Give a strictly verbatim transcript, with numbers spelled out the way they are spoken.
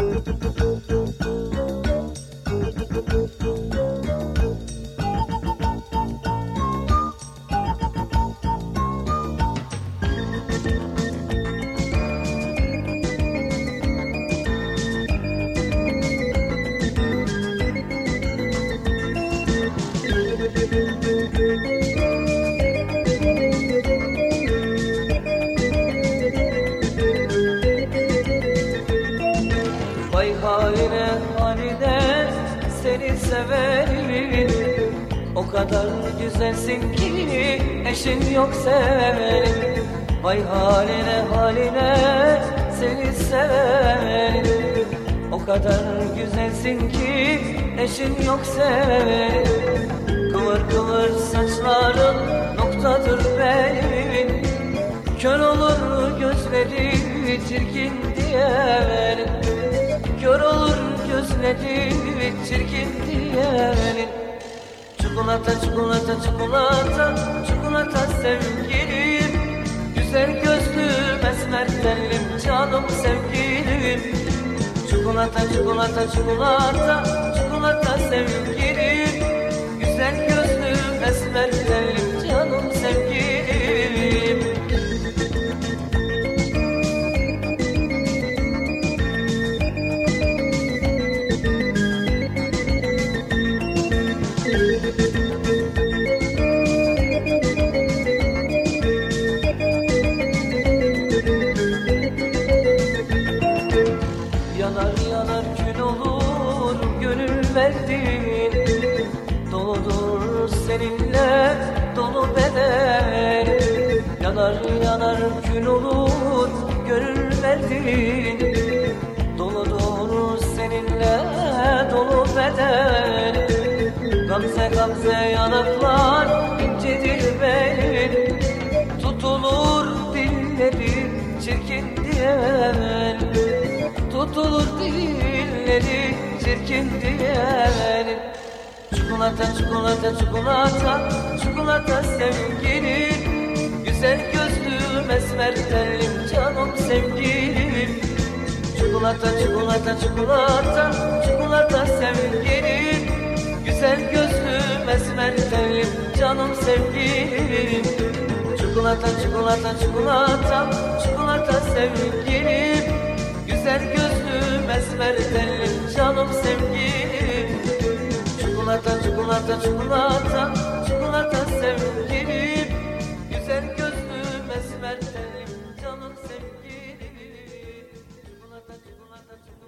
Vay haline haline seni severim, o kadar güzelsin ki eşin yok severim. Vay haline haline seni severim, o kadar güzelsin ki eşin yok severim. Kıvır kıvır saçların noktadır benim, kör olur gözleri çirkin diyelim. Kör olur gözleri çirkin diyelim. Çikolata çikolata çikolata çikolata sevgilim, güzel gözlü esmer tenlim canım sevgilim. Çikolata çikolata çikolata çikolata sevgilim, güzel gözlü esmer tenlim canım sevgilim. Yanar yanar kül olur gönül verdin, doludur seninle dolu beden. Yanar yanar kül olur gönül verdin, doludur seninle dolu beden. Gamze gamze yanaklar incedir benim, tutulur dilleri çirkin diyen. Tutulur dilleri çirkin diyelim. Çikolata çikolata çikolata çikolata sevgilim, güzel gözlü esmer tenlim canım sevgilim. Çikolata çikolata çikolata çikolata sevgilim, güzel gözlü esmer tenlim canım sevgilim. Çikolata çikolata çikolata çikolata sevgilim, güzel gözlü esmer tenlim canım sevgilim. Çikolata çikolata çikolata çikolata sevgilim, güzel gözlü esmer tenlim canım sevgilim. Çikolata çikolata çikolata